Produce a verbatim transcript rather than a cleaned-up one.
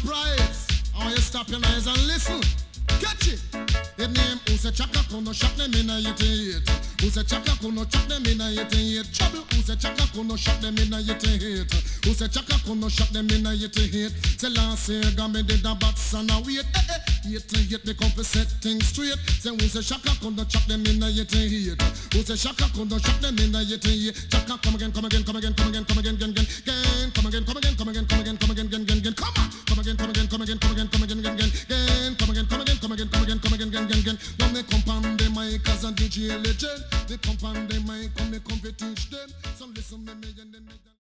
surprise. I want you stop your eyes and listen. Catch it. The name who say Chaka Kuno shot them in a yet hate. Who say Chaka Kuno shot them in a yet hate. Trouble. Who say Chaka Kuno shot them in a yet hate. Who say Chaka Kuno shot them in a yet hate. Say last year me did a bats and a wait. Eh eh. Yet hate me come to set things straight. Say who say Chaka Kuno shot them in a yet hate. Who say Chaka Kuno shot them in a yet hate. Chaka come again, come again, come again, come again, come again, again, again, come again, come again, come again, come again, come again, again, again, come on, come again, come again, come again, come again, come again, again, again, come again, come again, come again, come again, come again, again, again. Now me come on the mic as a D J legend. They come on the mic, come me come to teach them. Some listen me me and them.